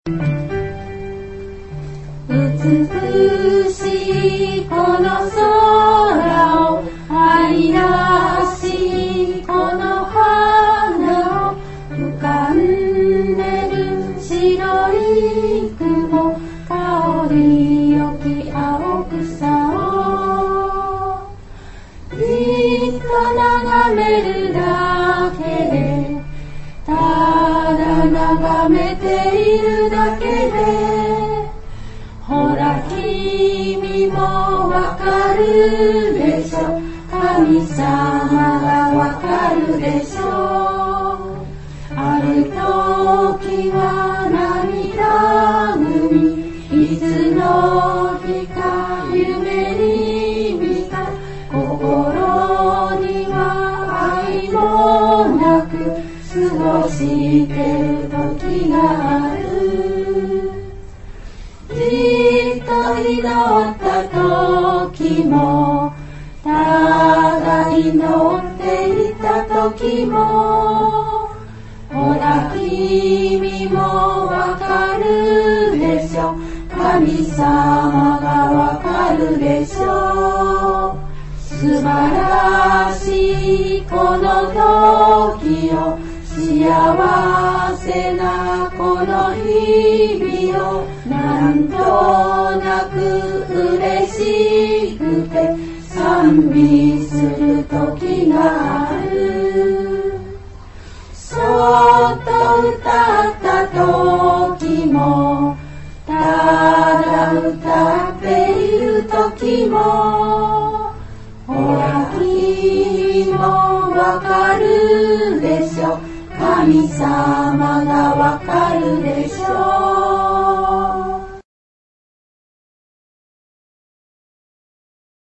美しいこの空を愛らしいこの花を浮かんでる白い雲香りよき青草をじっと眺めるだけでただ眺めているだけでほら君もわかるでしょ神様がわかるでしょある時は涙ぐみいつの日か夢に見た心には愛もなく過ごしてる時があるじっと祈った時もただ祈っていた時もほら君もわかるでしょ神様がわかるでしょ素晴らしいこの時を幸せなこの日々をなんとなく嬉しくて賛美する時があるそっと歌った時もただ歌っている時もほら君もわかるでしょ神様がわかるでしょ